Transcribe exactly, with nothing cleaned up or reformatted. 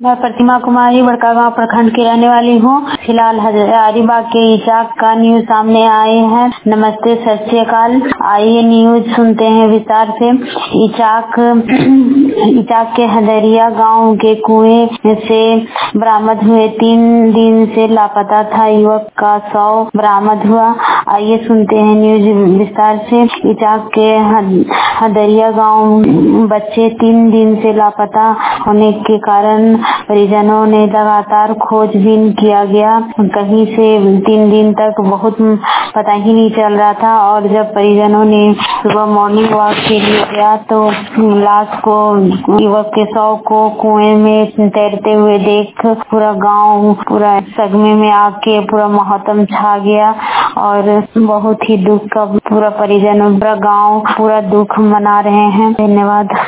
मैं प्रतिमा कुमारी बड़कागांव प्रखंड की रहने वाली हूँ। फिलहाल हजारीबाग के इचाक का न्यूज सामने आए हैं। नमस्ते, सत श्री अकाल। आइए न्यूज सुनते हैं विस्तार से। इचाक इचाक के हदरिया गांव के कुएं से बरामद हुए तीन दिन से लापता था युवक का शव बरामद हुआ। आइए सुनते हैं न्यूज विस्तार से। इचाक के हदरिया गांव बच्चे तीन दिन से लापता होने के कारण परिजनों ने लगातार खोजबीन किया गया। कहीं से तीन दिन तक बहुत पता ही नहीं चल रहा था और जब परिजनों ने सुबह मॉर्निंग वॉक के लिए गया तो लाश को, युवक के शव को कुएं में तैरते हुए देख पूरा गांव पूरा सदमे में आके पूरा मातम छा गया और बहुत ही दुख का पूरा परिजन पूरा गांव पूरा दुख मना रहे हैं। धन्यवाद।